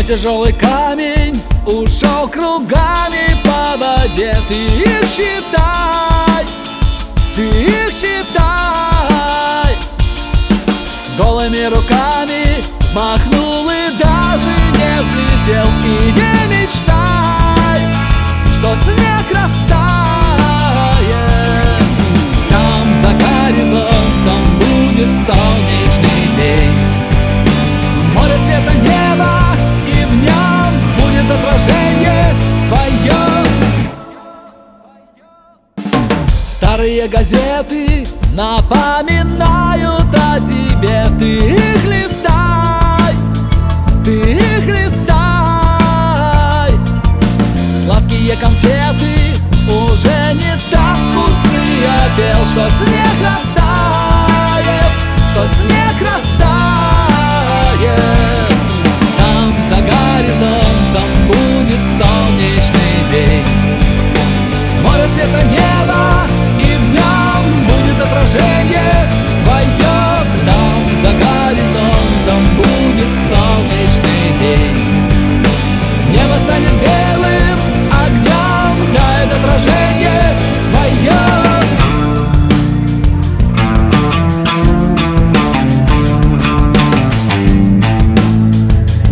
тяжелый камень ушел кругами по воде. Ты их считай, ты их считай. Голыми руками взмахнул и даже не взлетел. И не мечтай, что снег растает. Там за горизонтом будет солнечный день, море цвета неба, и в нем будет отражение твое. Старые газеты напоминают о тебе. Ты их листай, ты их листай. Сладкие конфеты уже не так вкусны. Я пел, что снег растает, что снег растает. Там за горизонтом будет солнечный день, море цвета неба, и в нем будет отражение твое. Там за горизонтом будет солнечный день, небо станет белым огнем, дает отражение твое.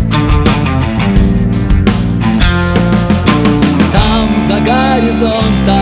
Там за горизонтом